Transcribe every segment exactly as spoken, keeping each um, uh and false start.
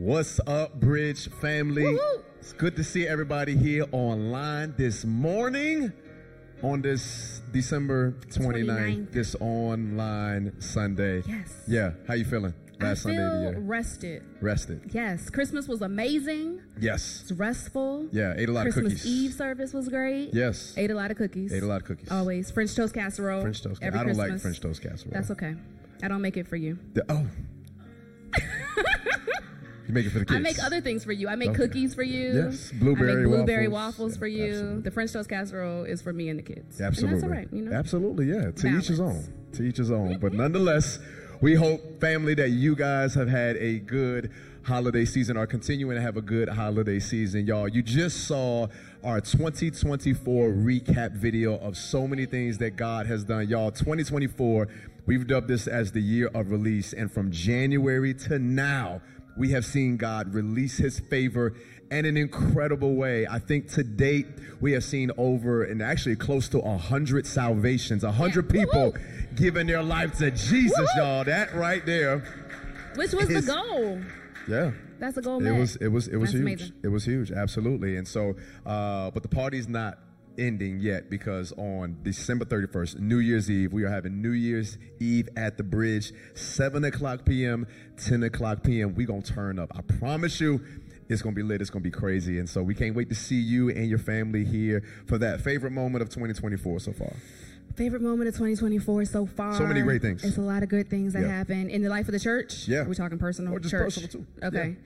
What's up, Bridge family? Woo-hoo. It's good to see everybody here online this morning on this December twenty-ninth, twenty-ninth. this online Sunday. Yes. Yeah, how you feeling? Last I Sunday feel of the year. rested. Rested. Yes. Christmas was amazing. Yes. It's restful. Yeah, ate a lot Christmas of cookies. Eve service was great. Yes. Ate a lot of cookies. Ate a lot of cookies. Always. French toast casserole. French toast casserole. Every I don't Christmas. like French toast casserole. That's okay. I don't make it for you. The, oh. You make it for the kids. I make other things for you. I make Okay. cookies for you. Yes, blueberry I make blueberry waffles. waffles, Yeah, for you. absolutely. The French toast casserole is for me and the kids. Absolutely. And that's all right, you know? Absolutely, yeah. To each his Balance. own. To each his own. But nonetheless, we hope, family, that you guys have had a good holiday season, are continuing to have a good holiday season. Y'all, you just saw our twenty twenty-four recap video of so many things that God has done. Y'all, twenty twenty-four, we've dubbed this as the year of release. And from January to now, we have seen God release his favor in an incredible way. I think to date, we have seen over and actually close to one hundred salvations, one hundred Yeah. people Woo-hoo. giving their life to Jesus, Woo-hoo. y'all. That right there. Which was is- the goal. Yeah. That's the goal, It man. was, it was, it was That's huge. amazing. It was huge, absolutely. And so, uh, but the party's not ending yet, because on December thirty-first, New Year's Eve, we are having New Year's Eve at the Bridge, seven o'clock p.m., ten o'clock p.m. We're going to turn up. I promise you, it's going to be lit. It's going to be crazy. And so we can't wait to see you and your family here for that favorite moment of twenty twenty-four so far. Favorite moment of twenty twenty-four so far. So many great things. It's a lot of good things that Yeah. happen in the life of the church. Yeah. We're talking personal. Or just church. personal, too. Okay.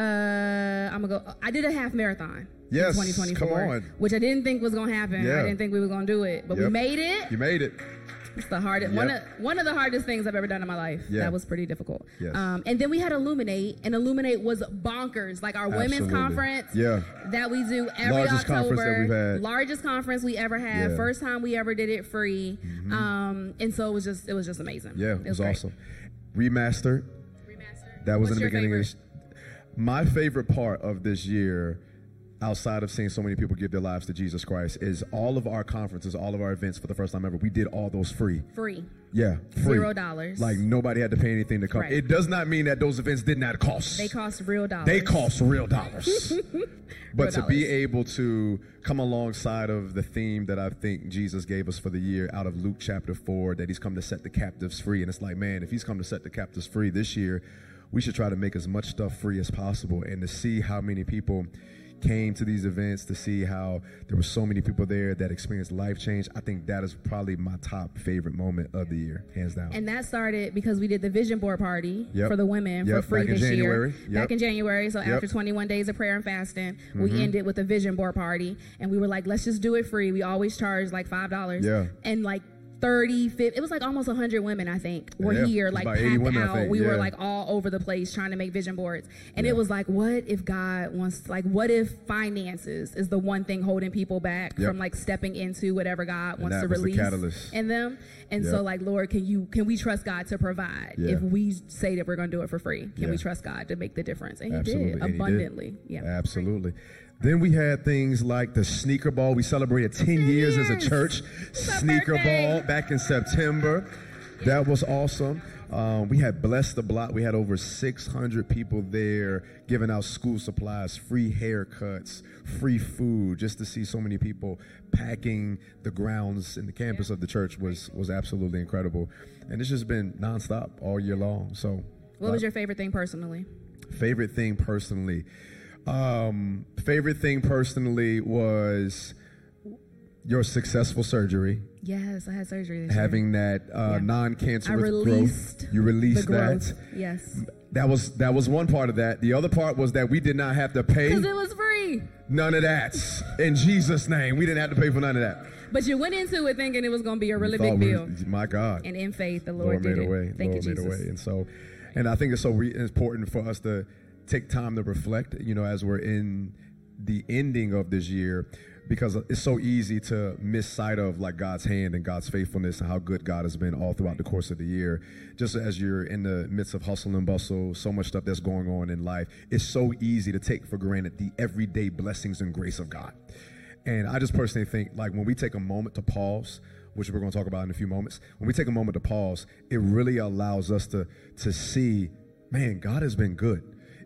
Uh, I'm gonna go. I did a half marathon. Yes, In twenty twenty-four, come on. which I didn't think was gonna happen. Yeah. I didn't think we were gonna do it, but we Yep. made it. You made it. It's the hardest. Yep. One of one of the hardest things I've ever done in my life. Yeah. That was pretty difficult. Yes. Um, and then we had Illuminate, and Illuminate was bonkers. Like our women's Absolutely. conference. Yeah. That we do every Largest October. conference that we've had. Largest conference we ever had. Yeah. First time we ever did it free. Um, and so it was just it was just amazing. Yeah, it was, great. awesome. Remastered. Remastered. That was What's in the your beginning favorite? of this. My favorite part of this year, outside of seeing so many people give their lives to Jesus Christ, is all of our conferences, all of our events for the first time ever. We did all those free. Free. Yeah, free. Zero dollars. Like nobody had to pay anything to come. Right. It does not mean that those events did not cost. They cost real dollars. They cost real dollars. But Real to be dollars. able to come alongside of the theme that I think Jesus gave us for the year out of Luke chapter four, that he's come to set the captives free. And it's like, man, if he's come to set the captives free this year, we should try to make as much stuff free as possible. And to see how many people came to these events, to see how there were so many people there that experienced life change, I think that is probably my top favorite moment of the year, hands down. And that started because we did the vision board party Yep. for the women Yep, for free back in this January. year. Yep. Back in January. So Yep. after twenty-one days of prayer and fasting, we Mhm. ended with a vision board party. And we were like, let's just do it free. We always charge like five dollars. Yeah. And like thirty, fifty, it was like almost one hundred women, I think, were Yeah, here, it was like about eighty packed women, I out. think, We were yeah. like all over the place trying to make vision boards. And Yeah. it was like, what if God wants, like, what if finances is the one thing holding people back Yep. from like stepping into whatever God And wants that to was the release catalyst. in them? And Yep. so like, Lord, can you, can we trust God to provide? Yeah. If we say that we're going to do it for free, can Yeah. we trust God to make the difference? And he Absolutely. did And he did. abundantly. Yeah. Absolutely. Then we had things like the Sneaker Ball. We celebrated ten years as a years. church. It's our Sneaker birthday. Ball back in September. That was awesome. Um, we had Bless the Block. We had over six hundred people there giving out school supplies, free haircuts, free food. Just to see so many people packing the grounds and the campus of the church was was absolutely incredible. And it's just been nonstop all year long. So, What was your favorite thing personally? favorite thing personally? Um, favorite thing personally was your successful surgery, Yes, I had surgery this having that uh, Yeah. non-cancerous I released growth. You year. released The growth. that. Yes. That was that was one part of that. The other part was that we did not have to pay Because it was free. none of that. In Jesus' name, we didn't have to pay for none of that. But you went into it thinking it was going to be a really We big thought we- deal. My God. And in faith, the Lord, Lord did made it. a way. Thank Lord you, made Jesus. a way. And so, and I think it's so re- important for us to take time to reflect, you know, as we're in the ending of this year, because it's so easy to miss sight of like God's hand and God's faithfulness and how good God has been all throughout the course of the year. Just as you're in the midst of hustle and bustle, so much stuff that's going on in life, it's so easy to take for granted the everyday blessings and grace of God. And I just personally think, like, when we take a moment to pause, which we're going to talk about in a few moments, when we take a moment to pause, it really allows us to to see, man, God has been good.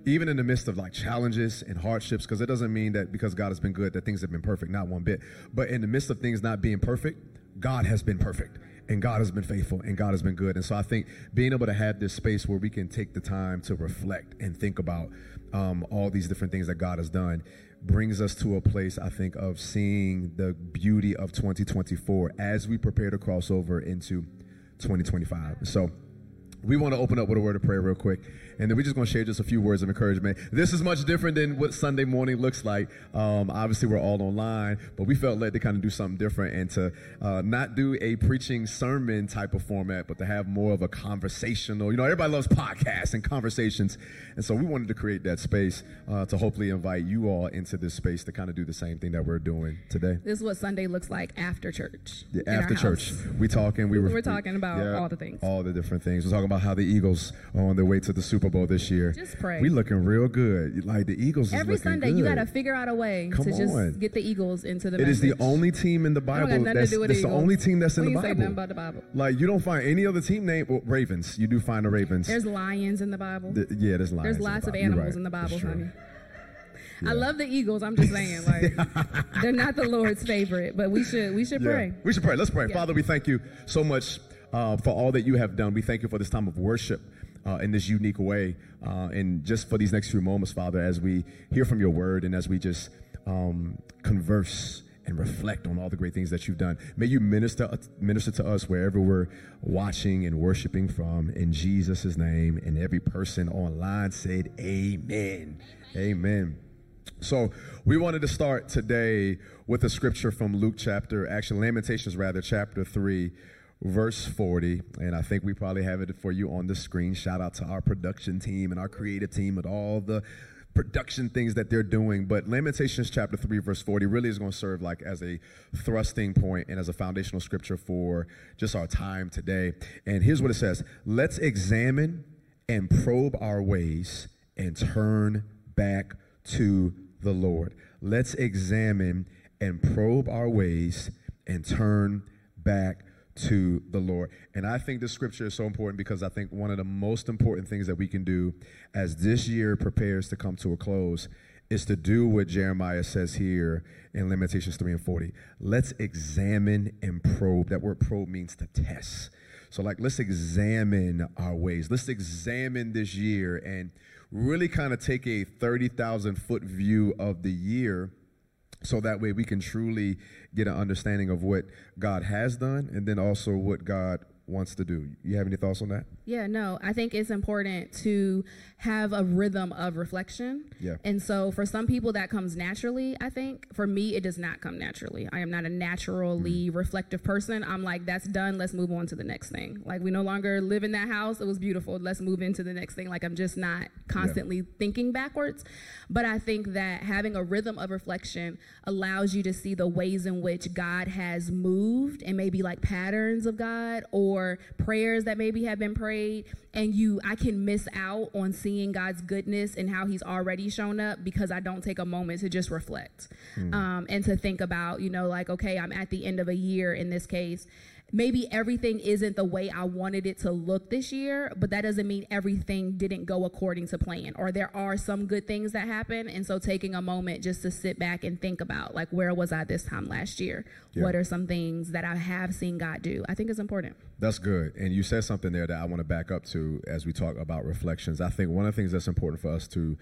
even in the midst of like challenges and hardships, because it doesn't mean that because God has been good that things have been perfect, not one bit. But in the midst of things not being perfect, God has been perfect. And God has been faithful, and God has been good. And so I think being able to have this space where we can take the time to reflect and think about um, all these different things that God has done brings us to a place, I think, of seeing the beauty of twenty twenty-four as we prepare to cross over into twenty twenty-five. So we want to open up with a word of prayer real quick, and then we're just going to share just a few words of encouragement. This is much different than what Sunday morning looks like. Um, obviously, we're all online, but we felt led to kind of do something different and to uh, not do a preaching sermon type of format, but to have more of a conversational, you know, everybody loves podcasts and conversations. And so we wanted to create that space uh, to hopefully invite you all into this space to kind of do the same thing that we're doing today. This is what Sunday looks like after church. Yeah, after church. We talking. We were, we're talking about yeah, all the things. All the different things. We're talking about how the Eagles are on their way to the Super Bowl this year. Just pray. We looking real good. Like the Eagles is Every looking Sunday, good. you got to figure out a way Come to just on. get the Eagles into the It message. is the only team in the Bible I don't got nothing that's, to do with that's the Eagles. only team that's in we the ain't say Bible. nothing about the Bible. Like you don't find any other team named well, Ravens. You do find the Ravens. There's lions in the Bible. The, yeah, there's lions. There's in lots the of Bible. You're animals right. in the Bible, That's true. honey. Yeah. I love the Eagles. I'm just saying, like they're not the Lord's favorite, but we should we should Yeah. pray. We should pray. Let's pray. Yeah. Father, we thank you so much uh, for all that you have done. We thank you for this time of worship uh, in this unique way. Uh, and just for these next few moments, Father, as we hear from your word and as we just um, converse and reflect on all the great things that you've done. May you minister minister to us wherever we're watching and worshiping from. In Jesus' name, and every person online said amen. Amen. So we wanted to start today with a scripture from Luke chapter, actually Lamentations rather, chapter three, verse forty. And I think we probably have it for you on the screen. Shout out to our production team and our creative team and all the production things that they're doing. But Lamentations chapter three, verse forty really is going to serve like as a thrusting point and as a foundational scripture for just our time today. And here's what it says. Let's examine and probe our ways and turn back to the Lord. Let's examine and probe our ways and turn back to the Lord. And I think this scripture is so important because I think one of the most important things that we can do as this year prepares to come to a close is to do what Jeremiah says here in Lamentations three and forty. Let's examine and probe. That word probe means to test. So like, let's examine our ways. Let's examine this year and really kind of take a thirty thousand foot view of the year, so that way we can truly get an understanding of what God has done and then also what God wants to do. You have any thoughts on that? Yeah, no, I think it's important to have a rhythm of reflection. Yeah. And so for some people that comes naturally, I think. For me, it does not come naturally. I am not a naturally mm. reflective person. I'm like, that's done. Let's move on to the next thing. Like, we no longer live in that house. It was beautiful. Let's move into the next thing. Like, I'm just not constantly yeah. thinking backwards. But I think that having a rhythm of reflection allows you to see the ways in which God has moved and maybe like patterns of God or prayers that maybe have been prayed. And you, I can miss out on seeing God's goodness and how he's already shown up because I don't take a moment to just reflect mm. um, and to think about, you know, like, okay, I'm at the end of a year in this case. Maybe everything isn't the way I wanted it to look this year, but that doesn't mean everything didn't go according to plan, or there are some good things that happen. And so taking a moment just to sit back and think about, like, where was I this time last year? Yeah. What are some things that I have seen God do? I think it's important. That's good. And you said something there that I want to back up to as we talk about reflections. I think one of the things that's important for us to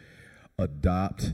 adopt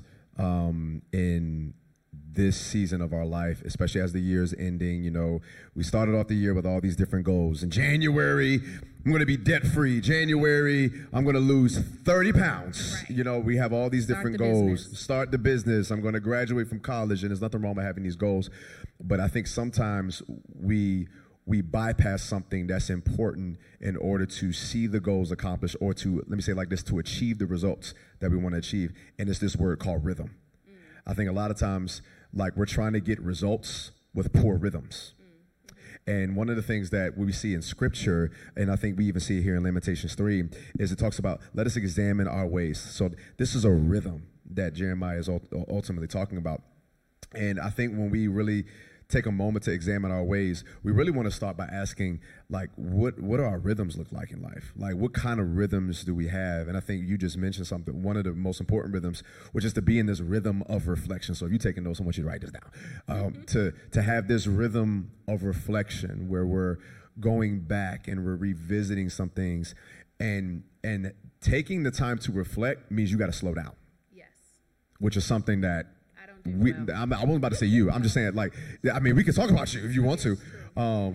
um, in this season of our life, especially as the year's ending, you know, we started off the year with all these different goals. In January, I'm going to be debt free. January, I'm going to lose thirty pounds. Right. You know, we have all these different Start the goals. business. Start the business. I'm going to graduate from college, and there's nothing wrong with having these goals. But I think sometimes we we bypass something that's important in order to see the goals accomplished, or to, let me say it like this, to achieve the results that we want to achieve. And it's this word called rhythm. Mm. I think a lot of times, like, we're trying to get results with poor rhythms. Mm-hmm. And one of the things that we see in Scripture, and I think we even see it here in Lamentations three, is it talks about, let us examine our ways. So this is a rhythm that Jeremiah is ultimately talking about. And I think when we really take a moment to examine our ways, we really want to start by asking, like, what what do our rhythms look like in life? Like, what kind of rhythms do we have? And I think you just mentioned something, one of the most important rhythms, which is to be in this rhythm of reflection. So if you're taking notes, I want you to write this down. Um, mm-hmm. to, to have this rhythm of reflection where we're going back and we're revisiting some things, and and taking the time to reflect means you got to slow down. Yes. Which is something that I don't do we, well. I'm, I wasn't about to say you. I'm just saying, like, I mean, we can talk about you if you want to. Um,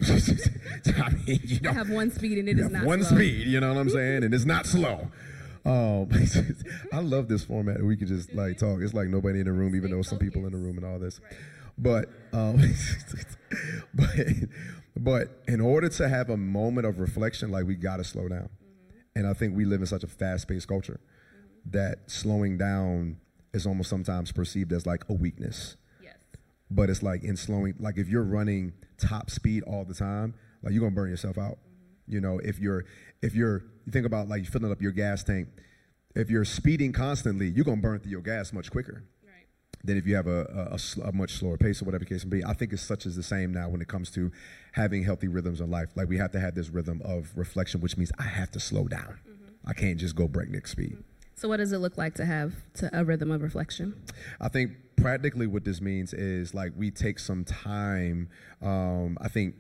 I mean, you know, I have one speed and it is not one slow. speed, you know what I'm saying? And it's not slow. Um, I love this format. We could just like talk. It's like nobody in the room, even though some people in the room and all this. Right. But, um, but, but in order to have a moment of reflection, like, we got to slow down. Mm-hmm. And I think we live in such a fast-paced culture mm-hmm. that slowing down is almost sometimes perceived as like a weakness. Yes. But it's like in slowing, like if you're running top speed all the time, like, you're gonna burn yourself out. Mm-hmm. You know, if you're, if you're, you think about like filling up your gas tank, if you're speeding constantly, you're gonna burn through your gas much quicker right. than if you have a, a, a, a much slower pace or whatever the case may be. I think it's such as the same now when it comes to having healthy rhythms in life. Like, we have to have this rhythm of reflection, which means I have to slow down. Mm-hmm. I can't just go breakneck speed. Mm-hmm. So what does it look like to have to a rhythm of reflection? I think practically what this means is, like, we take some time. Um, I think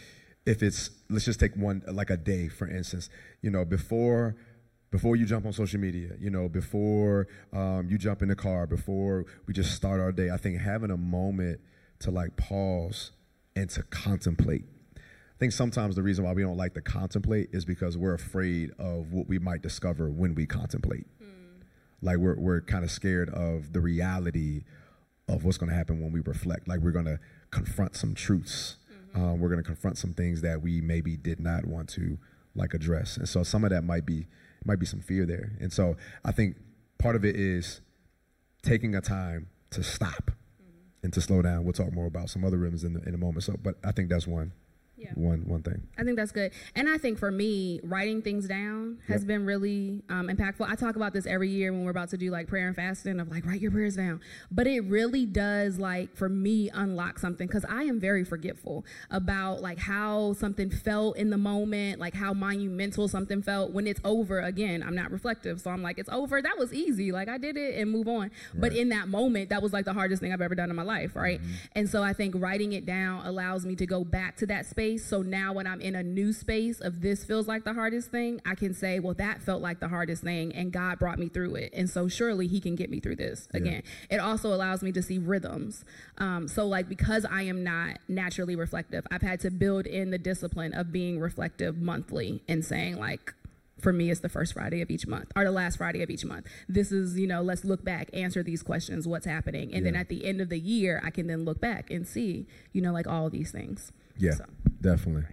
if it's, let's just take one, like a day, for instance, you know, before before you jump on social media, you know, before um, you jump in the car, before we just start our day, I think having a moment to like pause and to contemplate. I think sometimes the reason why we don't like to contemplate is because we're afraid of what we might discover when we contemplate. Mm. Like, we're we're kind of scared of the reality of what's going to happen when we reflect. Like, we're going to confront some truths. Mm-hmm. Um, we're going to confront some things that we maybe did not want to like address. And so some of that might be might be some fear there. And so I think part of it is taking a time to stop mm-hmm. and to slow down. We'll talk more about some other rhythms in, the, in a moment. So, but I think that's one. Yeah. One one thing. I think that's good. And I think for me, writing things down has yep. been really um, impactful. I talk about this every year when we're about to do like prayer and fasting of like, write your prayers down. But it really does, like, for me, unlock something, because I am very forgetful about like how something felt in the moment, like how monumental something felt. When it's over, again, I'm not reflective. So I'm like, it's over. That was easy. Like, I did it and move on. Right. But in that moment, that was like the hardest thing I've ever done in my life. Right. Mm-hmm. And so I think writing it down allows me to go back to that space. So now when I'm in a new space of this feels like the hardest thing, I can say, well, that felt like the hardest thing and God brought me through it. And so surely he can get me through this again. Yeah. It also allows me to see rhythms. Um, so like, because I am not naturally reflective, I've had to build in the discipline of being reflective monthly and saying, like, for me, it's the first Friday of each month or the last Friday of each month. This is, you know, let's look back, answer these questions, what's happening. And yeah. then at the end of the year, I can then look back and see, you know, like all of these things. Yeah, so. Definitely.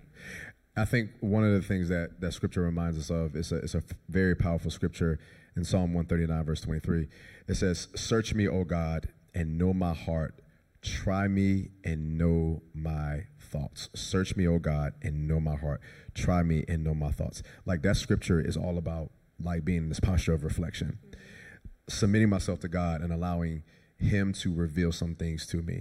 I think one of the things that, that scripture reminds us of is a, it's a very powerful scripture in Psalm one thirty-nine, verse twenty-three. It says, search me, O God, and know my heart. Try me and know my thoughts. Search me, O God, and know my heart. Try me and know my thoughts. Like, that scripture is all about like being in this posture of reflection, mm-hmm. submitting myself to God and allowing him to reveal some things to me.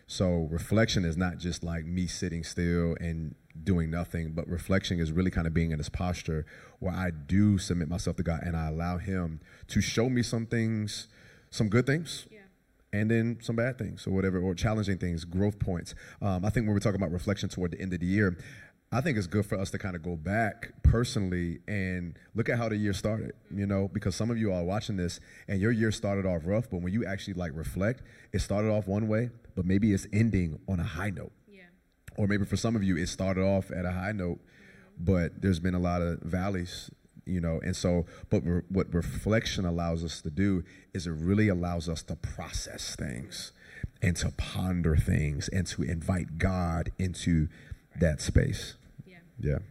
So reflection is not just like me sitting still and doing nothing, but reflection is really kind of being in this posture where I do submit myself to God and I allow him to show me some things, some good things, yeah. and then some bad things or whatever, or challenging things, growth points. Um, I think when we're talking about reflection toward the end of the year, I think it's good for us to kind of go back personally and look at how the year started, you know, because some of you are watching this and your year started off rough, but when you actually like reflect, it started off one way, but maybe it's ending on a high note. Yeah. Or maybe for some of you, it started off at a high note, mm-hmm. but there's been a lot of valleys, you know, and so, but re- what reflection allows us to do is it really allows us to process things and to ponder things and to invite God into that space. Yeah. Yeah. Yeah.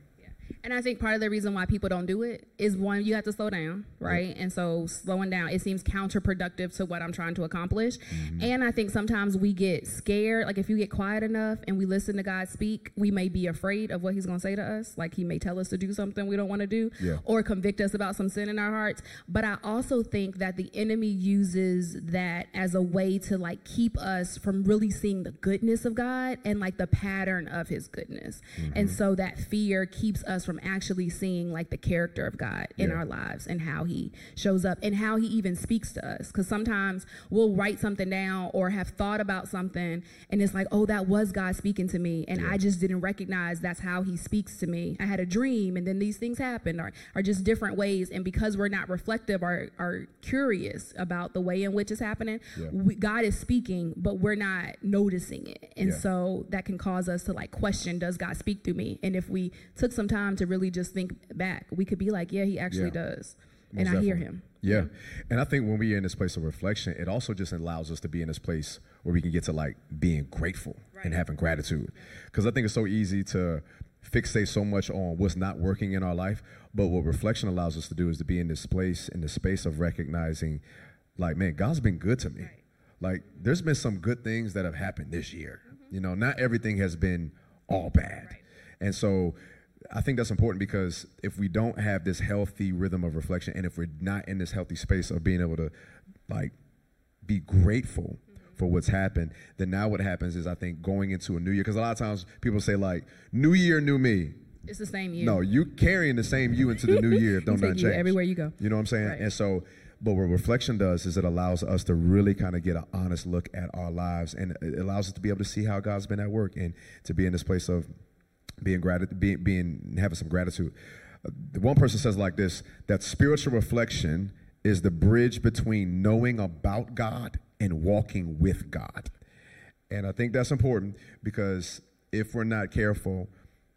And I think part of the reason why people don't do it is, one, you have to slow down, right? Yeah. And so slowing down, it seems counterproductive to what I'm trying to accomplish. Mm-hmm. And I think sometimes we get scared. Like if you get quiet enough and we listen to God speak, we may be afraid of what he's going to say to us. Like he may tell us to do something we don't want to do, yeah. or convict us about some sin in our hearts. But I also think that the enemy uses that as a way to like keep us from really seeing the goodness of God and like the pattern of his goodness. Mm-hmm. And so that fear keeps us from actually seeing like the character of God in yeah. our lives and how he shows up and how he even speaks to us. Because sometimes we'll write something down or have thought about something and it's like, oh, that was God speaking to me. And yeah. I just didn't recognize that's how he speaks to me. I had a dream and then these things happened, or are just different ways. And because we're not reflective or are curious about the way in which it's happening, yeah. we, God is speaking, but we're not noticing it. And yeah. so that can cause us to like question, does God speak through me? And if we took some time to really just think back, we could be like, yeah, he actually yeah. does. Most and definitely. I hear him. Yeah. And I think when we're in this place of reflection, it also just allows us to be in this place where we can get to like being grateful right. and having gratitude. Because I think it's so easy to fixate so much on what's not working in our life. But what reflection allows us to do is to be in this place, in the space of recognizing like, man, God's been good to me. Right. Like there's been some good things that have happened this year. Mm-hmm. You know, not everything has been all bad. Right. And so I think that's important, because if we don't have this healthy rhythm of reflection, and if we're not in this healthy space of being able to like be grateful mm-hmm. for what's happened, then now what happens is I think going into a new year, because a lot of times people say like, new year, new me. It's the same you. No, you carrying the same you into the new year. Don't nothing change. Everywhere you go. You know what I'm saying? Right. And so, but what reflection does is it allows us to really kind of get an honest look at our lives, and it allows us to be able to see how God's been at work and to be in this place of being gratitude, being, being having some gratitude. Uh, one person says like this, that spiritual reflection is the bridge between knowing about God and walking with God. And I think that's important, because if we're not careful,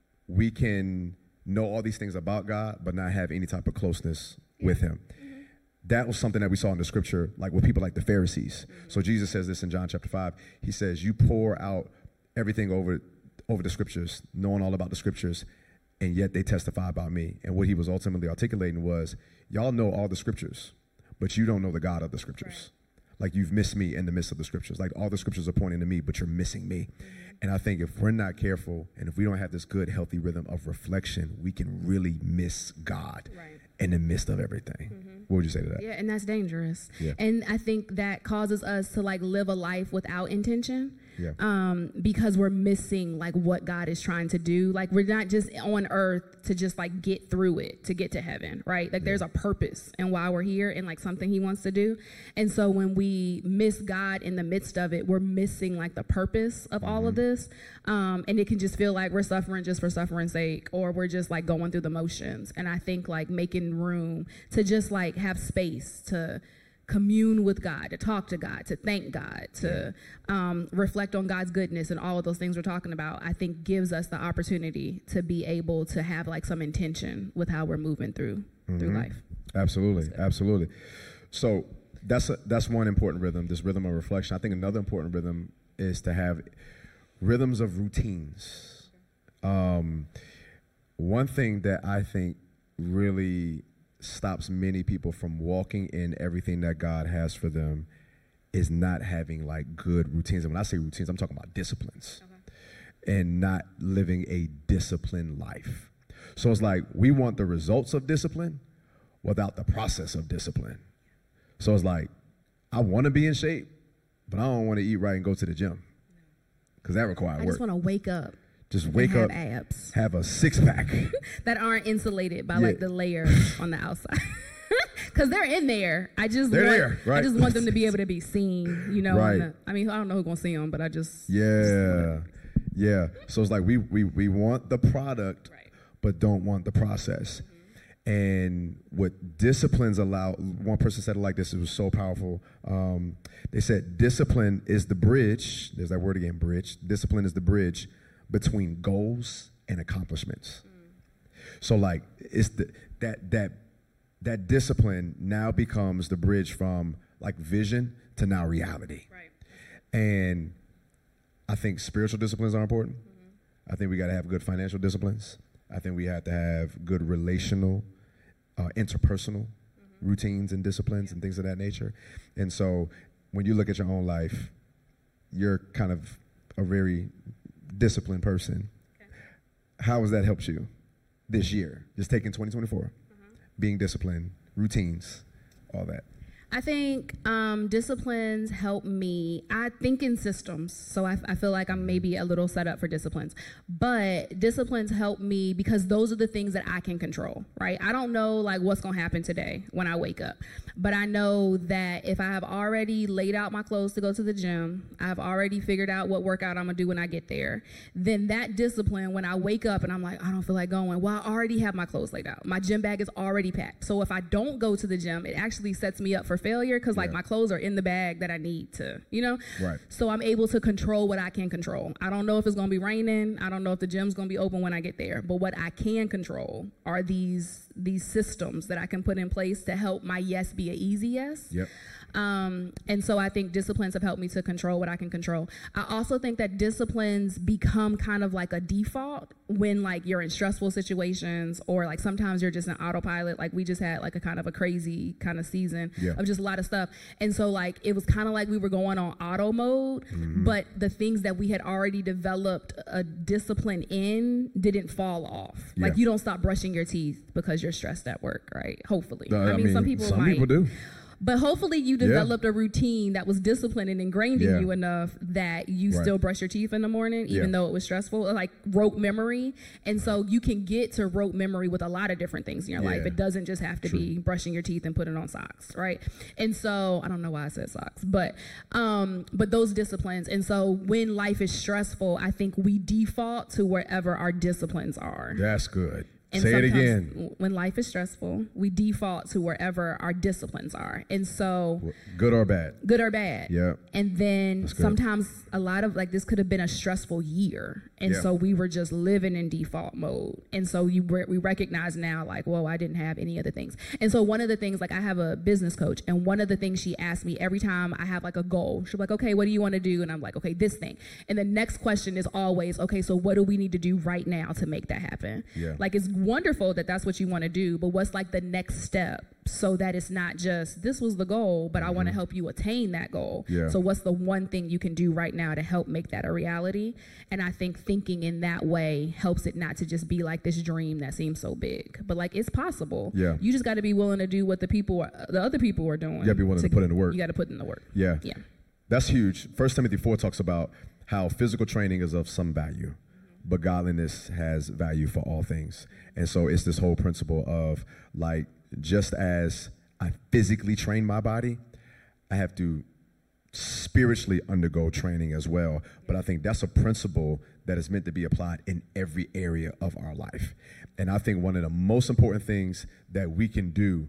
we can know all these things about God but not have any type of closeness with him. Mm-hmm. That was something that we saw in the scripture, like with people like the Pharisees. Mm-hmm. So Jesus says this in John chapter five. He says, you pour out everything over over the scriptures, knowing all about the scriptures, and yet they testify about me. And what he was ultimately articulating was, y'all know all the scriptures, but you don't know the God of the scriptures. Right. Like you've missed me in the midst of the scriptures. Like all the scriptures are pointing to me, but you're missing me. Mm-hmm. And I think if we're not careful, and if we don't have this good, healthy rhythm of reflection, we can really miss God right. in the midst of everything. Mm-hmm. What would you say to that? Yeah, and that's dangerous. Yeah. And I think that causes us to like live a life without intention. Yeah. Um, because we're missing like what God is trying to do. Like we're not just on earth to just like get through it, to get to heaven, right? Like yeah. there's a purpose and why we're here and like something he wants to do. And so when we miss God in the midst of it, we're missing like the purpose of mm-hmm. all of this. Um, and it can just feel like we're suffering just for suffering's sake, or we're just like going through the motions. And I think like making room to just like have space to commune with God, to talk to God, to thank God, to um, reflect on God's goodness and all of those things we're talking about, I think gives us the opportunity to be able to have like some intention with how we're moving through mm-hmm. through life. Absolutely, absolutely. So that's a, that's one important rhythm, this rhythm of reflection. I think another important rhythm is to have rhythms of routines. Um, one thing that I think really stops many people from walking in everything that God has for them is not having like good routines. And when I say routines, I'm talking about disciplines okay. and not living a disciplined life. So it's like we want the results of discipline without the process of discipline. So it's like, I want to be in shape, but I don't want to eat right and go to the gym because that requires work. I just want to wake up. Just wake have up, abs. have a six pack that aren't insulated by yeah. like the layers on the outside, because they're in there. I just they're want, there, right? I just want them to be able to be seen, you know. Right. The, I mean, I don't know who's gonna see them, but I just yeah, just yeah. So it's like we we we want the product, right. but don't want the process. Mm-hmm. And what disciplines allow, one person said it like this, it was so powerful. Um, they said discipline is the bridge. There's that word again, bridge. Discipline is the bridge between goals and accomplishments. Mm. So like it's the that that that discipline now becomes the bridge from like vision to now reality. Right. And I think spiritual disciplines are important. Mm-hmm. I think we got to have good financial disciplines. I think we have to have good relational, uh, interpersonal mm-hmm. routines and disciplines yeah. and things of that nature. And so when you look at your own life, you're kind of a very disciplined person. Okay. How has that helped you this year? Just taking twenty twenty-four, mm-hmm. being disciplined, routines, all that. I think um, disciplines help me. I think in systems, so I, I feel like I'm maybe a little set up for disciplines. But disciplines help me because those are the things that I can control, right? I don't know like what's going to happen today when I wake up. But I know that if I have already laid out my clothes to go to the gym, I've already figured out what workout I'm going to do when I get there, then that discipline, when I wake up and I'm like, I don't feel like going, well, I already have my clothes laid out. My gym bag is already packed. So if I don't go to the gym, it actually sets me up for failure because like yeah. my clothes are in the bag that I need to, you know? Right. So I'm able to control what I can control. I don't know if it's going to be raining. I don't know if the gym's going to be open when I get there. But what I can control are these these systems that I can put in place to help my yes be an easy yes. Yep. Um, and so I think disciplines have helped me to control what I can control. I also think that disciplines become kind of like a default when like you're in stressful situations or like sometimes you're just an autopilot. Like we just had like a kind of a crazy kind of season yeah. of just a lot of stuff. And so like it was kind of like we were going on auto mode, mm-hmm. but the things that we had already developed a discipline in didn't fall off. Yeah. Like you don't stop brushing your teeth because you're stressed at work, right? Hopefully. Uh, I, I mean, mean some people some might. people do. But hopefully you developed yeah. a routine that was disciplined and ingrained yeah. in you enough that you right. still brush your teeth in the morning, even yeah. though it was stressful, like rote memory. And so you can get to rote memory with a lot of different things in your yeah. life. It doesn't just have to True. be brushing your teeth and putting on socks, right? And so I don't know why I said socks, but um, but those disciplines. And so when life is stressful, I think we default to wherever our disciplines are. That's good. And Say it again. When life is stressful, we default to wherever our disciplines are. And so... Good or bad. Good or bad. Yeah. And then sometimes a lot of, like, this could have been a stressful year. And yeah. so we were just living in default mode. And so you we recognize now, like, whoa, I didn't have any other things. And so one of the things, like, I have a business coach. And one of the things she asks me every time I have, like, a goal, she'll be like, okay, what do you want to do? And I'm like, okay, this thing. And the next question is always, okay, so what do we need to do right now to make that happen? Yeah. Like, it's wonderful that that's what you want to do, but what's like the next step so that it's not just this was the goal, but mm-hmm. I want to help you attain that goal. Yeah. So what's the one thing you can do right now to help make that a reality? And I think thinking in that way helps it not to just be like this dream that seems so big, but like it's possible. Yeah. You just got to be willing to do what the people, are, the other people are doing. You got to be willing to, to put in the work. You got to put in the work. Yeah. Yeah. That's huge. First Timothy four talks about how physical training is of some value, but godliness has value for all things. And so it's this whole principle of like, just as I physically train my body, I have to spiritually undergo training as well. But I think that's a principle that is meant to be applied in every area of our life. And I think one of the most important things that we can do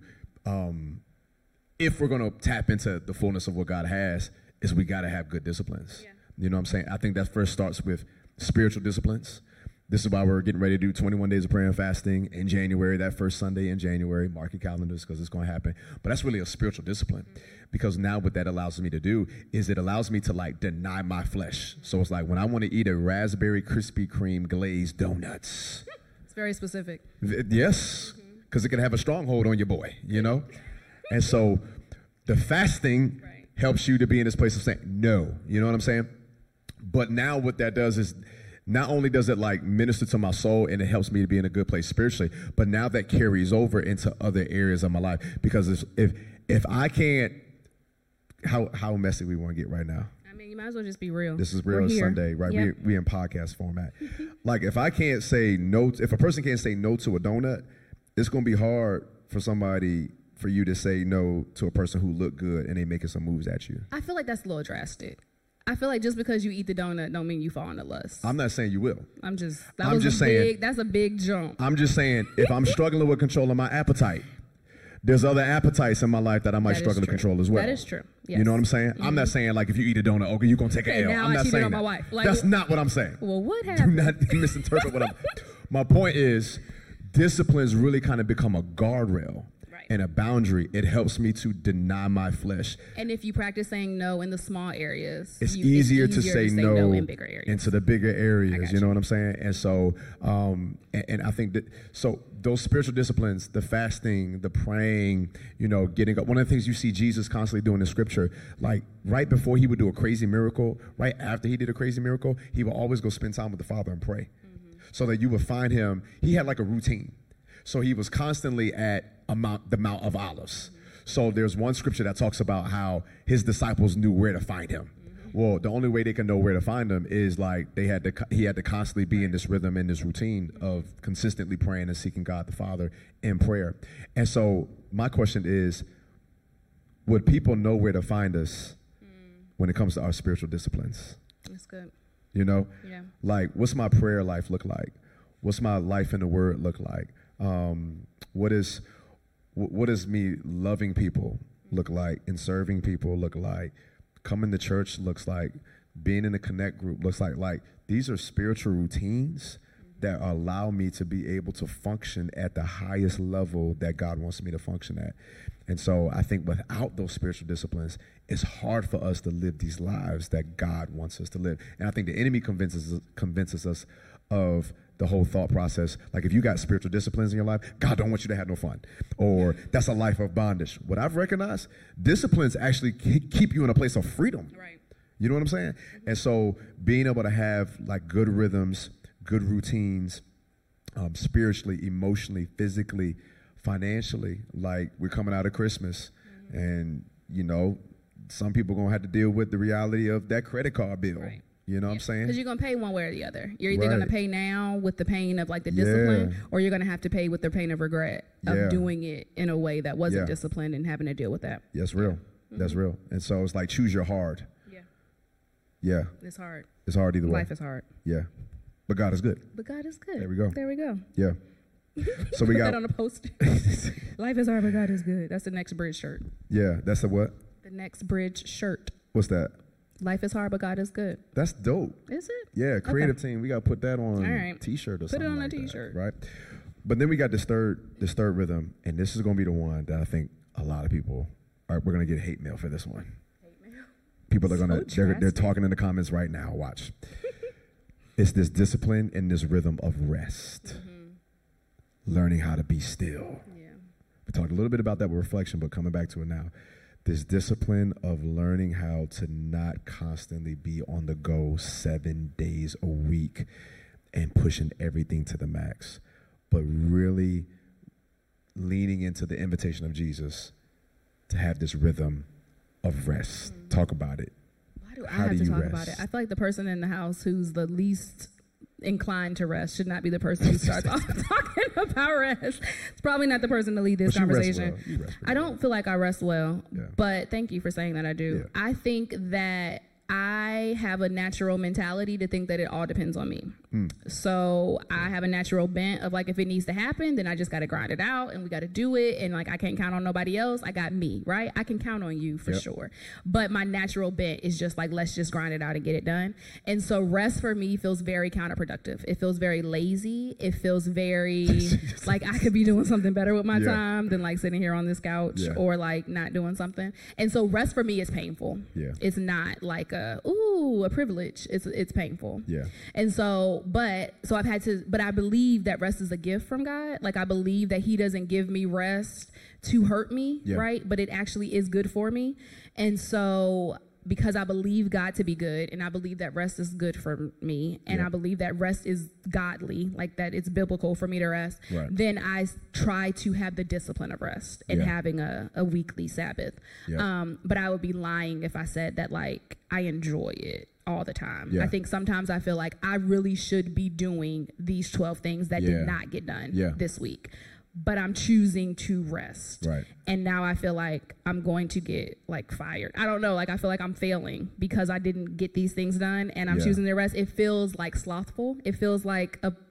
um, if we're going to tap into the fullness of what God has is we got to have good disciplines. Yeah. You know what I'm saying? I think that first starts with spiritual disciplines. This is why we're getting ready to do twenty-one days of prayer and fasting in January, that first Sunday in January. Mark your calendars because it's going to happen. But that's really a spiritual discipline because now what that allows me to do is it allows me to like deny my flesh. So it's like when I want to eat a Raspberry Krispy Kreme glazed donuts. It's very specific. Yes, because mm-hmm. it can have a stronghold on your boy, you know? And so the fasting right. helps you to be in this place of saying no. You know what I'm saying? But now what that does is not only does it like minister to my soul and it helps me to be in a good place spiritually, but now that carries over into other areas of my life. Because if if, if I can't, how how messy we want to get right now? I mean, you might as well just be real. This is Real Sunday, right? Yep. We we in podcast format. Like if I can't say no, if a person can't say no to a donut, it's gonna be hard for somebody for you to say no to a person who look good and they making some moves at you. I feel like that's a little drastic. I feel like just because you eat the donut don't mean you fall into lust. I'm not saying you will. I'm just, that I'm was just a saying, big, that's a big jump. I'm just saying, if I'm struggling with controlling my appetite, there's other appetites in my life that I might that struggle to control as well. That is true. Yes. You know what I'm saying? Mm-hmm. I'm not saying like if you eat a donut, okay, you're going to take okay, an L. Now I'm I not saying on that. My wife. Like, that's not what I'm saying. Well, what happened? Do not misinterpret what I'm, my point is disciplines really kind of become a guardrail. Right. and a boundary, it helps me to deny my flesh. And if you practice saying no in the small areas, it's, you, easier, it's easier to say, to say no, no in bigger areas. into the bigger areas. You know you. what I'm saying? And so, um, and, and I think that, so those spiritual disciplines, the fasting, the praying, you know, getting up. One of the things you see Jesus constantly doing in scripture, like right before he would do a crazy miracle, right after he did a crazy miracle, he would always go spend time with the Father and pray. Mm-hmm. So that you would find him, he had like a routine. So he was constantly at a mount, the Mount of Olives. Mm-hmm. So there's one scripture that talks about how his disciples knew where to find him. Mm-hmm. Well, the only way they can know where to find him is like they had to, he had to constantly be in this rhythm, in this routine of consistently praying and seeking God the Father in prayer. And so my question is, would people know where to find us mm. when it comes to our spiritual disciplines? That's good. You know? Yeah. Like, what's my prayer life look like? What's my life in the Word look like? Um, what is what does me loving people look like, and serving people look like, coming to church looks like, being in a connect group looks like? Like, these are spiritual routines that allow me to be able to function at the highest level that God wants me to function at. And so I think without those spiritual disciplines, it's hard for us to live these lives that God wants us to live. And I think the enemy convinces convinces us of the whole thought process. Like, if you got spiritual disciplines in your life, God don't want you to have no fun, or that's a life of bondage. What I've recognized, disciplines actually keep you in a place of freedom. Right. You know what I'm saying? Mm-hmm. And so being able to have like good rhythms, good routines, um, spiritually, emotionally, physically, financially, like we're coming out of Christmas, mm-hmm. and you know, some people are gonna have to deal with the reality of that credit card bill. Right. You know yeah. what I'm saying? Because you're going to pay one way or the other. You're either right. going to pay now with the pain of like the discipline, yeah. or you're going to have to pay with the pain of regret of yeah. doing it in a way that wasn't yeah. disciplined and having to deal with that. That's real. Mm-hmm. That's real. And so it's like, choose your hard. Yeah. Yeah. It's hard. It's hard either way. Life is hard. Yeah. But God is good. But God is good. There we go. There we go. Yeah. So we Put got that on a poster. Life is hard, but God is good. That's the next bridge shirt. Yeah. That's the what? The next bridge shirt. What's that? Life is hard, but God is good. That's dope. Is it? Yeah, creative okay. team. We got to put that on All right. T-shirt or put something. Put it on like a T-shirt. That, right? But then we got this third, this third rhythm, and this is going to be the one that I think a lot of people are. We're going to get hate mail for this one. Hate mail. People are so going to. They're, they're talking in the comments right now. Watch. It's this discipline and this rhythm of rest. Mm-hmm. Learning how to be still. Yeah. We talked a little bit about that with reflection, but coming back to it now. This discipline of learning how to not constantly be on the go seven days a week and pushing everything to the max, but really leaning into the invitation of Jesus to have this rhythm of rest. Mm-hmm. Talk about it. Why do I how have do to talk rest? About it? I feel like the person in the house who's the least inclined to rest should not be the person who starts off talking about rest. It's probably not the person to lead this conversation. Rest well. You rest I don't well. feel like I rest well, yeah. but thank you for saying that I do. Yeah. I think that I have a natural mentality to think that it all depends on me. Mm. So I have a natural bent of like, if it needs to happen, then I just got to grind it out and we got to do it. And like, I can't count on nobody else. I got me, right? I can count on you for yep. sure. But my natural bent is just like, let's just grind it out and get it done. And so rest for me feels very counterproductive. It feels very lazy. It feels very like I could be doing something better with my yeah. time than like sitting here on this couch yeah. or like not doing something. And so rest for me is painful. Yeah. It's not like a, ooh, a privilege. It's it's painful. Yeah. And so, but, so I've had to, but I believe that rest is a gift from God. Like I believe that he doesn't give me rest to hurt me, yeah. right? But it actually is good for me. And so, because I believe God to be good, and I believe that rest is good for me, and yeah. I believe that rest is godly, like that it's biblical for me to rest, right. then I try to have the discipline of rest and yeah. having a, a weekly Sabbath. Yeah. Um, but I would be lying if I said that like I enjoy it all the time. Yeah. I think sometimes I feel like I really should be doing these twelve things that yeah. did not get done yeah. this week. But I'm choosing to rest. Right. And now I feel like I'm going to get like fired. I don't know. Like I feel like I'm failing because I didn't get these things done and I'm yeah. choosing to rest. It feels like slothful. It feels like a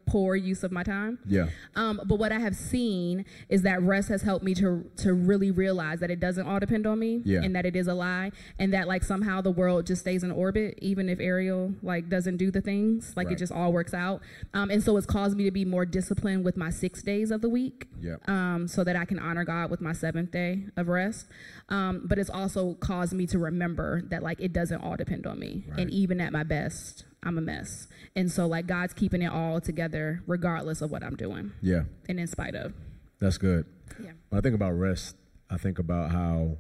poor use of my time. Yeah. Um, but what I have seen is that rest has helped me to to really realize that it doesn't all depend on me, yeah. and that it is a lie, and that like somehow the world just stays in orbit, even if Ariel like doesn't do the things, like right. it just all works out. Um, and so it's caused me to be more disciplined with my six days of the week, yeah. um, so that I can honor God with my seventh day of rest. Um, but it's also caused me to remember that like it doesn't all depend on me, right. and even at my best, I'm a mess. And so like God's keeping it all together regardless of what I'm doing. Yeah. And in spite of. That's good. Yeah. When I think about rest, I think about how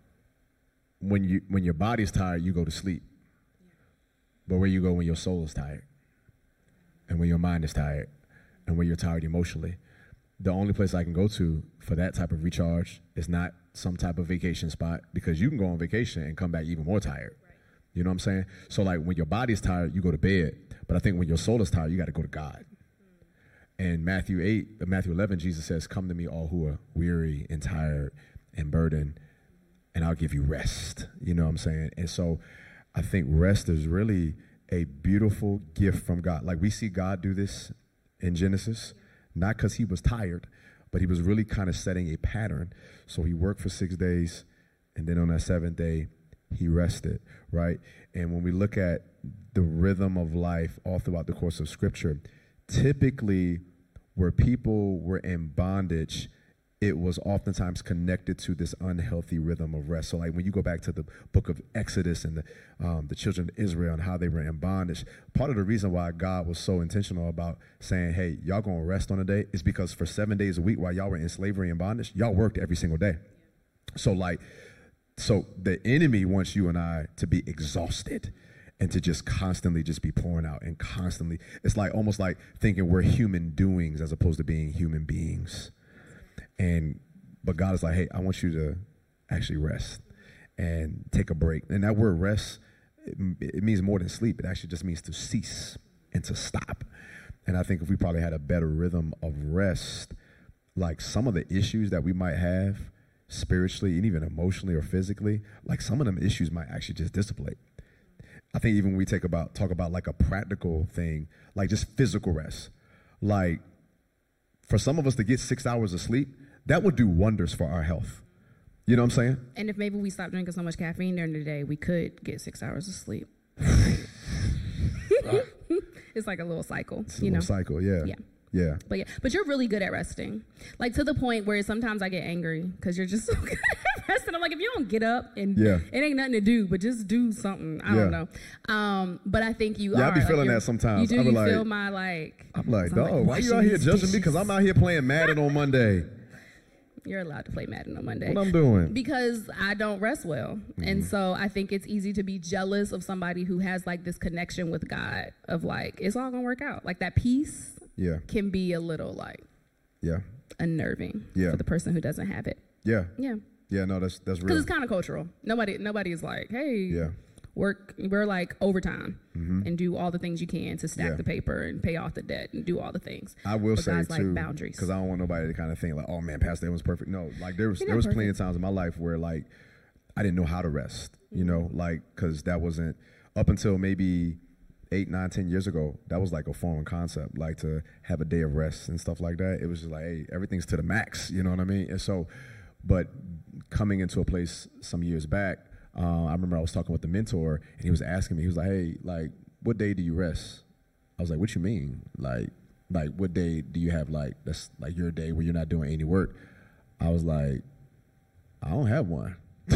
when you when your body's tired, you go to sleep. Yeah. But where you go when your soul is tired, and when your mind is tired, and when you're tired emotionally, the only place I can go to for that type of recharge is not some type of vacation spot, because you can go on vacation and come back even more tired. Right. You know what I'm saying? So like when your body's tired, you go to bed. But I think when your soul is tired, you got to go to God. Mm. And Matthew eight, uh, Matthew eleven, Jesus says, "Come to me, all who are weary and tired and burdened, and I'll give you rest." You know what I'm saying? And so I think rest is really a beautiful gift from God. Like we see God do this in Genesis, not because he was tired, but he was really kind of setting a pattern. So he worked for six days, and then on that seventh day, he rested, right? And when we look at the rhythm of life all throughout the course of Scripture, typically where people were in bondage, it was oftentimes connected to this unhealthy rhythm of rest. So like when you go back to the book of Exodus and the, um, the children of Israel and how they were in bondage, part of the reason why God was so intentional about saying, hey, y'all gonna rest on a day is because for seven days a week while y'all were in slavery and bondage, y'all worked every single day. So like, so the enemy wants you and I to be exhausted and to just constantly just be pouring out and constantly. It's like almost like thinking we're human doings as opposed to being human beings. And but God is like, hey, I want you to actually rest and take a break. And that word rest, it, it means more than sleep. It actually just means to cease and to stop. And I think if we probably had a better rhythm of rest, like some of the issues that we might have spiritually and even emotionally or physically, like some of them issues might actually just dissipate. I think even when we take about talk about like a practical thing, like just physical rest, like for some of us to get six hours of sleep, that would do wonders for our health. You know what I'm saying? And if maybe we stop drinking so much caffeine during the day, we could get six hours of sleep. It's like a little cycle. It's a you little know? cycle, yeah. Yeah. Yeah. But yeah, but you're really good at resting. Like to the point where sometimes I get angry because you're just so good at resting. I'm like, if you don't get up and yeah. it ain't nothing to do, but just do something. I yeah. don't know. Um, but I think you yeah, are. I be like feeling that sometimes. You do. I be you like, feel my like. I'm like, I'm dog, like, why you out here judging me? Because I'm out here playing Madden on Monday. You're allowed to play Madden on Monday. What I'm doing? Because I don't rest well. Mm-hmm. And so I think it's easy to be jealous of somebody who has like this connection with God of like, it's all going to work out. Like that peace yeah. can be a little like yeah. unnerving yeah. for the person who doesn't have it. Yeah. Yeah. Yeah, no, that's that's real. Because it's kind of cultural. Nobody nobody is like, hey, yeah. work, we're like overtime mm-hmm. and do all the things you can to stack yeah. the paper and pay off the debt and do all the things. I will but say guys too, like boundaries. because I don't want nobody to kind of think like, oh man, Pastor Edwin's perfect. No, like there was You're there was perfect. plenty of times in my life where like I didn't know how to rest. Mm-hmm. You know, like because that wasn't up until maybe eight, nine, ten years ago. That was like a foreign concept, like to have a day of rest and stuff like that. It was just like, hey, everything's to the max. You know what I mean? And so, but coming into a place some years back, uh, I remember I was talking with the mentor, and he was asking me, he was like, hey, like, what day do you rest? I was like, what you mean? Like, like what day do you have, like, that's like your day where you're not doing any work? I was like, I don't have one.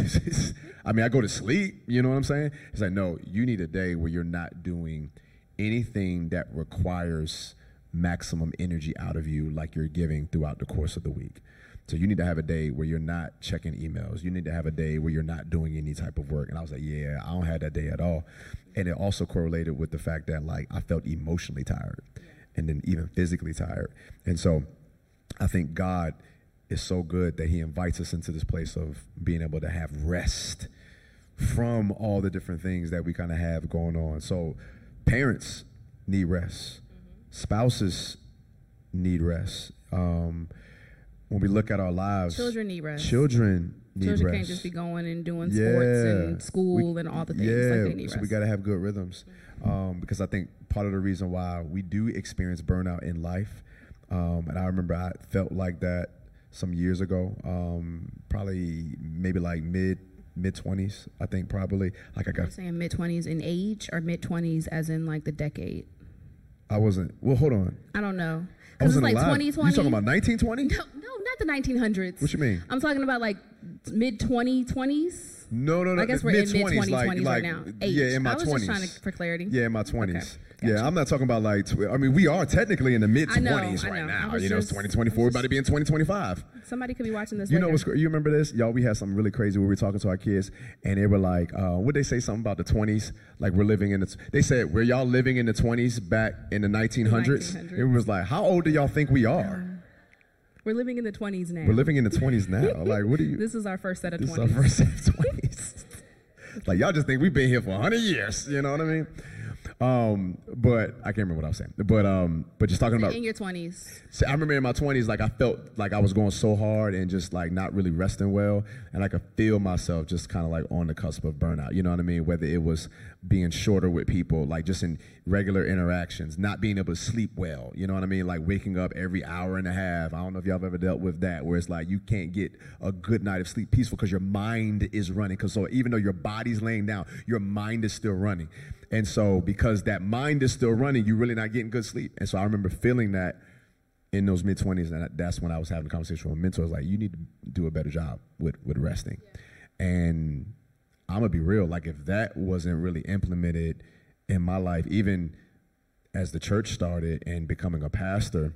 I mean, I go to sleep, you know what I'm saying? It's like, no, you need a day where you're not doing anything that requires maximum energy out of you like you're giving throughout the course of the week. So you need to have a day where you're not checking emails. You need to have a day where you're not doing any type of work. And I was like, yeah, I don't have that day at all. And it also correlated with the fact that like I felt emotionally tired and then even physically tired. And so I think God is so good that he invites us into this place of being able to have rest from all the different things that we kind of have going on. So parents need rest. Mm-hmm. Spouses need rest. Um, when we look at our lives, children need rest. Children Need Children rest. can't just be going and doing Yeah. sports and school We- and all the things. Yeah, Like they need so rest. we got to have good rhythms, um, because I think part of the reason why we do experience burnout in life, um, and I remember I felt like that some years ago, um, probably maybe like mid mid twenties. I think probably like I You're got saying mid twenties in age or mid twenties as in like the decade? I wasn't. Well, hold on. I don't know. I Because it's wasn't like alive. twenty twenty. You talking about nineteen twenty? No, no, not the nineteen hundreds. What you mean? I'm talking about like mid twenty twenties. No, no, no. I guess we're in mid twenties, mid twenty twenties like, right like, now. Age. Yeah, in my I was twenties. just trying to, for clarity. Yeah, in my twenties. Okay, Yeah, gotcha. I'm not talking about like, tw- I mean, we are technically in the mid I know, twenties I right know. I now. was You know, it's just- twenty twenty-four, we're about to be in twenty twenty-five. Somebody could be watching this You later. know what's cra- you remember this? Y'all, we had something really crazy where we were talking to our kids and they were like, uh, would they say something about the twenties? Like we're living in the, t- they said, were y'all living in the twenties back in the nineteen hundreds? nineteen hundreds. It was like, how old do y'all think we are? We're living in the twenties now. We're living in the twenties now. Like, what do you, This is our first set of this is twenties. our first set of twenties. Like, y'all just think we've been here for one hundred years. You know what I mean? Um, but I can't remember what I was saying. But um, but just talking about, In your twenties. so I remember in my twenties, like I felt like I was going so hard and just like not really resting well, and I could feel myself just kind of like on the cusp of burnout. You know what I mean? Whether it was being shorter with people, like just in regular interactions, not being able to sleep well. You know what I mean? Like waking up every hour and a half. I don't know if y'all have ever dealt with that, where it's like you can't get a good night of sleep peaceful because your mind is running. Because so even though your body's laying down, your mind is still running. And so because that mind is still running, you're really not getting good sleep. And so I remember feeling that in those mid twenties, and that's when I was having a conversation with a mentor. Like, you need to do a better job with, with resting. Yeah. And I'm gonna be real, like if that wasn't really implemented in my life, even as the church started and becoming a pastor,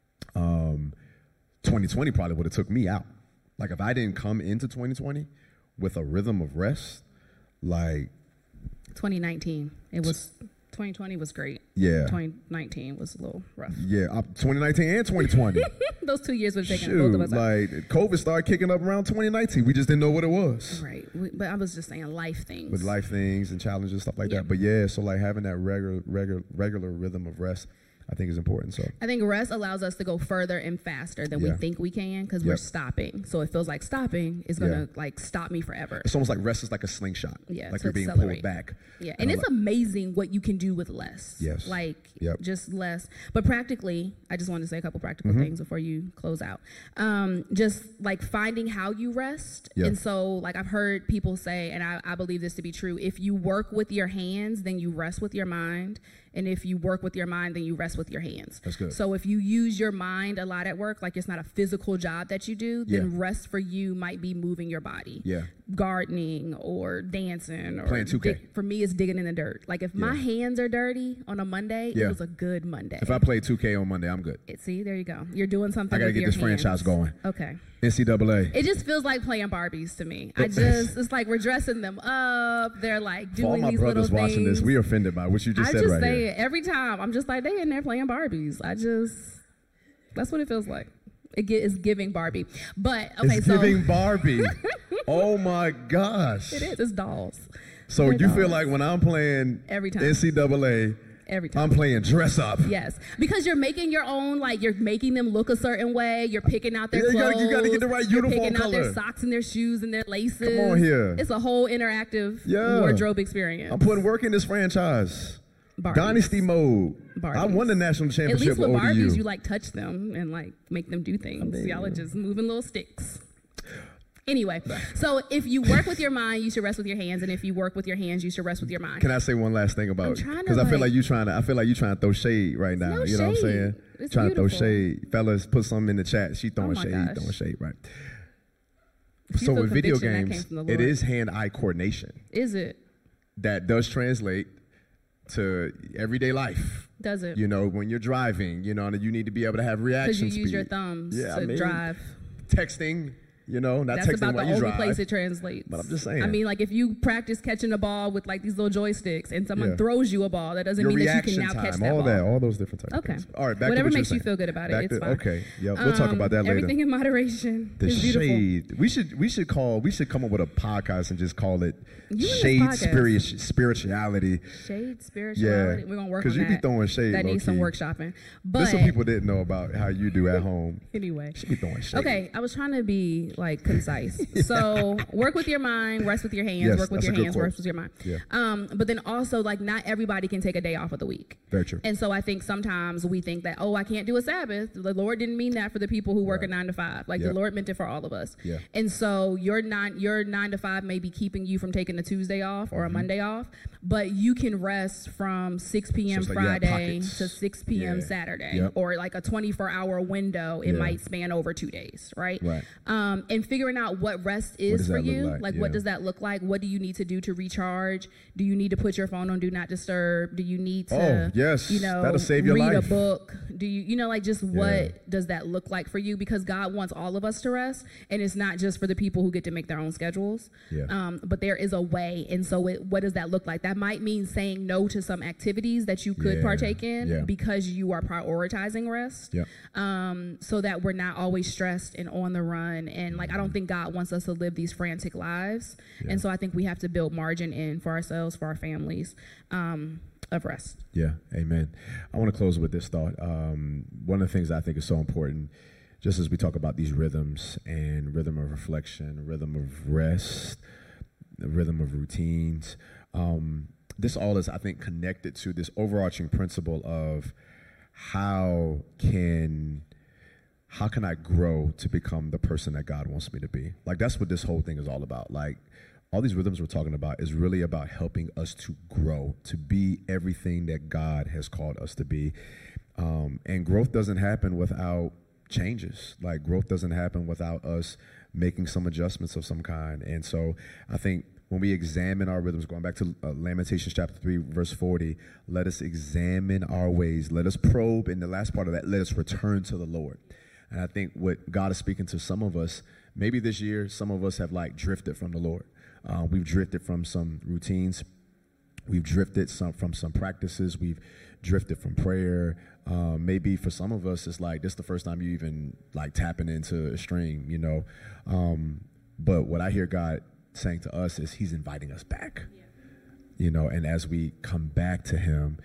um, twenty twenty probably would have took me out. Like if I didn't come into twenty twenty with a rhythm of rest, like twenty nineteen. It was twenty twenty was great. Yeah. twenty nineteen was a little rough. Yeah, uh, twenty nineteen and twenty twenty. Those two years would have taken Shoot, both of us out. like COVID started kicking up around twenty nineteen. We just didn't know what it was. Right. We, but I was just saying life things. With life things and challenges, stuff like Yeah. that. But yeah, so like having that regular, regular, regular rhythm of rest, I think is important. So I think rest allows us to go further and faster than Yeah. we think we can because Yep. we're stopping. So it feels like stopping is going to Yeah. like stop me forever. it's almost like rest is like a slingshot. Yeah, like to you're being accelerate. pulled back. Yeah, And and I'm it's like- amazing what you can do with less. Yes. Like Yep. just less. But practically, I just wanted to say a couple practical Mm-hmm. things before you close out. Um, just like finding how you rest. Yeah. And so like I've heard people say, and I, I believe this to be true, if you work with your hands, then you rest with your mind. And if you work with your mind, then you rest with your hands. That's good. So if you use your mind a lot at work, like it's not a physical job that you do, then Yeah. rest for you might be moving your body. Yeah. Gardening or dancing or Playing two K. dig- for me it's digging in the dirt. Like if my Yeah. hands are dirty on a Monday, Yeah. it was a good Monday. If I play two K on Monday, I'm good. It- see, there you go. You're doing something. I gotta with get your this franchise hands. going. Okay. N C double A. It just feels like playing Barbies to me. I just, it's like we're dressing them up. They're like For all doing my these brothers little watching things. this, we are offended by what you just I said just right say here. it every time. I'm just like, they in there playing Barbies. I just, that's what it feels like. It get, it's giving Barbie. But, okay, It's so. giving Barbie. Oh my gosh. It is. It's dolls. So They're you feel dolls. like when I'm playing Every time. N C double A, Every time. I'm playing dress up. Yes, because you're making your own, like you're making them look a certain way. You're picking out their Yeah, you clothes. gotta- you gotta get the right You're uniform picking out color. their socks and their shoes and their laces. Come on here. It's a whole interactive Yeah. wardrobe experience. I'm putting work in this franchise. Barbies. Dynasty mode. Barbies. I won the national At championship least with over Barbies, you. you like touch them and like make them do things. mean, Y'all are just moving little sticks. Anyway, so if you work with your mind, you should rest with your hands, and if you work with your hands, you should rest with your mind. Can I say one last thing about? I'm trying to, Because I feel like- like you trying to. I feel like you trying to throw shade right now. no you know what I'm shade. saying? It's trying to throw beautiful. shade, fellas. Put something in the chat. She throwing Oh my shade. gosh. Throwing shade. Right. If you So feel with video conviction, that came games, from the it Lord. is hand-eye coordination Is it? that does translate to everyday life. Does it? You know, when you're driving, you know, and you need to be able to have Because reaction you speed. use your thumbs Yeah, to I mean, drive. Texting, you know, not That's texting about the while you only drive. place it translates. But I'm just saying. I mean, like if you practice catching a ball with like these little joysticks, and someone Yeah. throws you a ball, that doesn't your mean that you reaction can now time, catch that all ball. that, all those different types Okay. of things. All right, back Whatever to what makes you're you saying. feel good about Back it, it's to, fine. Okay, yeah, we'll talk Um, about that later. Everything in moderation The is beautiful. shade. We should we should call we should come up with a podcast and just call it You in this Shade podcast. Spiri- Spirituality. Shade, spirituality. Yeah. We're gonna work on 'Cause that. you be throwing shade, That needs some low-key. workshopping. But This is what people didn't know about how you do at home. anyway. She be throwing shade. Okay, I was trying to be like concise. Yeah. So work with your mind, rest with your hands, yes, work with your hands, rest with your mind. Yeah. Um, but then also, like, not everybody can take a day off of the week. Very true. And so I think sometimes we think that, oh, I can't do a Sabbath. The Lord didn't mean that for the people who work right. a nine to five. Like, yep. the Lord meant it for all of us. Yeah. And so your nine, your nine to five may be keeping you from taking a Tuesday off or mm-hmm. a Monday off, but you can rest from six p.m. So Friday like to six p.m. Yeah. Saturday, yep. or like a twenty-four hour window. It yeah. might span over two days, right? Right. Um, and figuring out what rest is for you. Like, like yeah. what does that look like? What do you need to do to recharge? Do you need to put your phone on Do Not Disturb? Do you need to, oh, yes. you know, that'll save your read life. a book? Do you, you know, like just what yeah. does that look like for you? Because God wants all of us to rest, and it's not just for the people who get to make their own schedules. Yeah. Um, but there is a way, and so it, what does that look like? That might mean saying no to some activities that you could yeah. partake in yeah. because you are prioritizing rest. Yeah. Um, so that we're not always stressed and on the run. And like, I don't think God wants us to live these frantic lives. Yeah. And so I think we have to build margin in for ourselves, for our families, um, of rest. Yeah. Amen. I want to close with this thought. Um, one of the things I think is so important, just as we talk about these rhythms and rhythm of reflection, rhythm of rest, the rhythm of routines, um, this all is, I think, connected to this overarching principle of how can how can I grow to become the person that God wants me to be? Like, that's what this whole thing is all about. Like, all these rhythms we're talking about is really about helping us to grow, to be everything that God has called us to be. Um, and growth doesn't happen without changes. Like, growth doesn't happen without us making some adjustments of some kind. And so I think when we examine our rhythms, going back to uh, Lamentations chapter three, verse forty, let us examine our ways. Let us probe. And the last part of that, let us return to the Lord. And I think what God is speaking to some of us, maybe this year, some of us have like drifted from the Lord. Uh, we've drifted from some routines. We've drifted some from some practices. We've drifted from prayer. Uh, maybe for some of us, it's like this is the first time you even like tapping into a stream, you know. Um, but what I hear God saying to us is he's inviting us back, yeah. you know, and as we come back to him,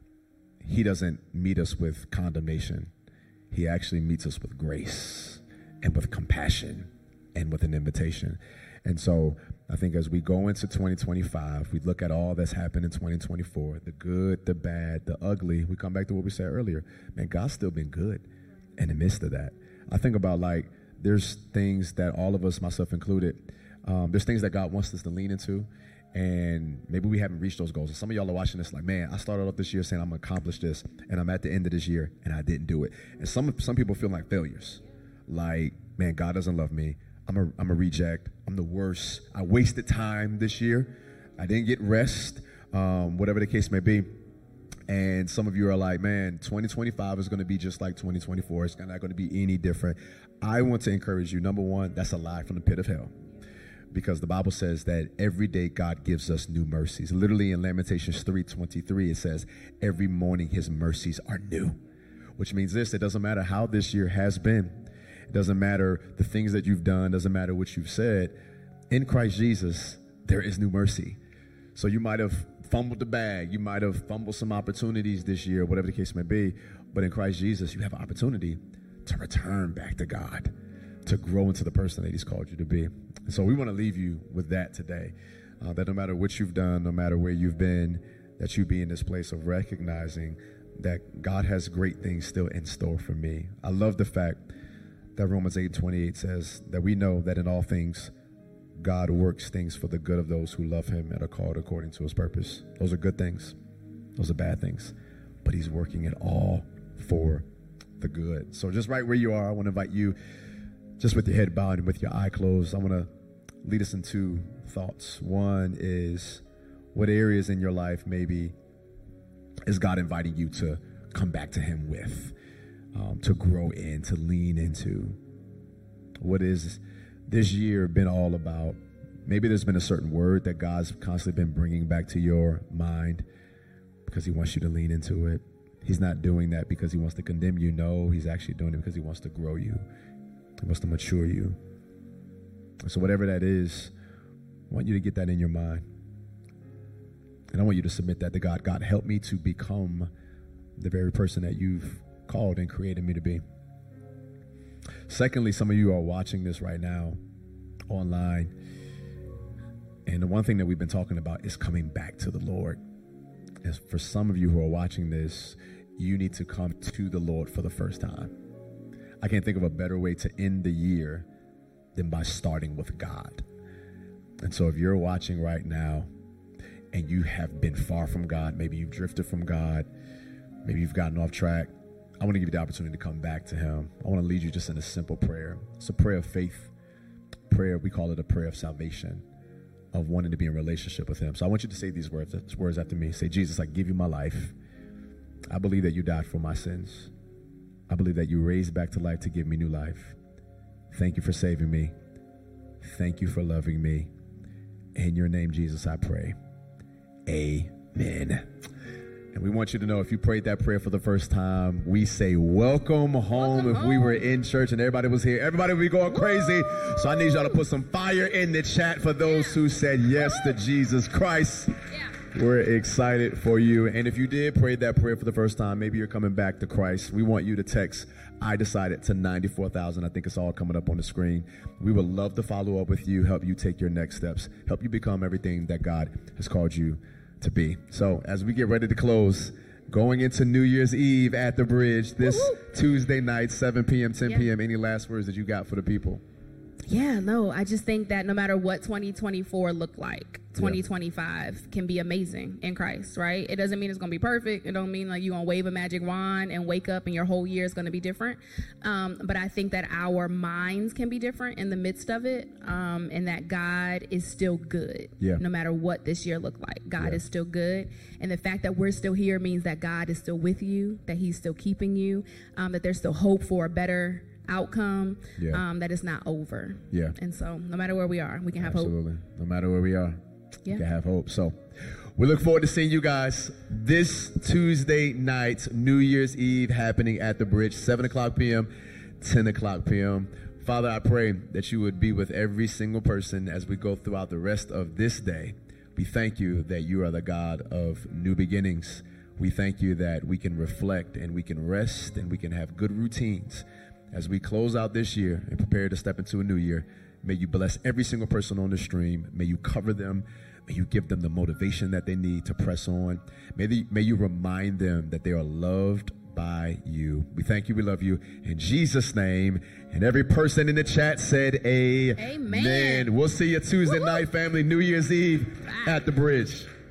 he doesn't meet us with condemnation. He actually meets us with grace and with compassion and with an invitation. And so I think as we go into twenty twenty-five, we look at all that's happened in twenty twenty-four, the good, the bad, the ugly. We come back to what we said earlier. Man, God's still been good in the midst of that. I think about like there's things that all of us, myself included, um, there's things that God wants us to lean into, and maybe we haven't reached those goals. And some of y'all are watching this like, man, I started off this year saying I'm going to accomplish this, and I'm at the end of this year, and I didn't do it. And some some people feel like failures. Like, man, God doesn't love me. I'm a, I'm a reject. I'm the worst. I wasted time this year. I didn't get rest, um, whatever the case may be. And some of you are like, man, twenty twenty-five is going to be just like twenty twenty-four. It's not going to be any different. I want to encourage you. Number one, that's a lie from the pit of hell. Because the Bible says that every day God gives us new mercies. Literally in Lamentations three twenty-three, it says, every morning his mercies are new. Which means this, it doesn't matter how this year has been. It doesn't matter the things that you've done. Doesn't matter what you've said. In Christ Jesus, there is new mercy. So you might have fumbled the bag. You might have fumbled some opportunities this year, whatever the case may be. But in Christ Jesus, you have an opportunity to return back to God, to grow into the person that he's called you to be. And so we want to leave you with that today, uh, that no matter what you've done, no matter where you've been, that you be in this place of recognizing that God has great things still in store for me. I love the fact that Romans eight twenty-eight says that we know that in all things, God works things for the good of those who love him and are called according to his purpose. Those are good things. Those are bad things. But he's working it all for the good. So just right where you are, I want to invite you, just with your head bowed and with your eye closed, I want to lead us into thoughts. One is, what areas in your life maybe is God inviting you to come back to him with, um, to grow in, to lean into? What is this year been all about? Maybe there's been a certain word that God's constantly been bringing back to your mind because he wants you to lean into it. He's not doing that because he wants to condemn you. No, he's actually doing it because he wants to grow you. He wants to mature you. So whatever that is, I want you to get that in your mind. And I want you to submit that to God. God, help me to become the very person that you've called and created me to be. Secondly, some of you are watching this right now online. And the one thing that we've been talking about is coming back to the Lord. And for some of you who are watching this, you need to come to the Lord for the first time. I can't think of a better way to end the year than by starting with God. And so if you're watching right now and you have been far from God, maybe you've drifted from God, maybe you've gotten off track, I want to give you the opportunity to come back to him. I want to lead you just in a simple prayer. It's a prayer of faith. Prayer, we call it a prayer of salvation, of wanting to be in relationship with him. So I want you to say these words, these words after me. Say, Jesus, I give you my life. I believe that you died for my sins. I believe that you raised back to life to give me new life. Thank you for saving me. Thank you for loving me. In your name, Jesus, I pray. Amen. And we want you to know, if you prayed that prayer for the first time, we say welcome home. Welcome if home. we were in church and everybody was here, everybody would be going crazy. So I need y'all to put some fire in the chat for those Yeah. who said yes to Jesus Christ. Yeah. We're excited for you. And if you did pray that prayer for the first time, maybe you're coming back to Christ, we want you to text I decided to ninety-four thousand. I think it's all coming up on the screen. We would love to follow up with you, help you take your next steps, help you become everything that God has called you to be. So as we get ready to close, going into New Year's Eve at the Bridge this Woo-hoo. Tuesday night, seven p.m., ten Yeah. p.m., any last words that you got for the people? Yeah, no, I just think that no matter what twenty twenty-four looked like, twenty twenty-five can be amazing in Christ, right? It doesn't mean it's going to be perfect. It don't mean like you're going to wave a magic wand and wake up and your whole year is going to be different. Um, but I think that our minds can be different in the midst of it, um, and that God is still good. Yeah. No matter what this year looked like, God Yeah. is still good. And the fact that we're still here means that God is still with you, that he's still keeping you, um, that there's still hope for a better outcome, Yeah. um, that it's not over. Yeah. And so no matter where we are, we can have hope. Absolutely. No matter where we are, Yeah. we can have hope. So we look forward to seeing you guys this Tuesday night, New Year's Eve, happening at the Bridge, seven o'clock p.m., ten o'clock p.m. Father, I pray that you would be with every single person as we go throughout the rest of this day. We thank you that you are the God of new beginnings. We thank you that we can reflect and we can rest and we can have good routines as we close out this year and prepare to step into a new year. May you bless every single person on the stream. May you cover them. May you give them the motivation that they need to press on. May, they, may you remind them that they are loved by you. We thank you. We love you. In Jesus' name. And every person in the chat said amen. Amen. We'll see you Tuesday Woo-hoo. night, family. New Year's Eve Bye. at the Bridge.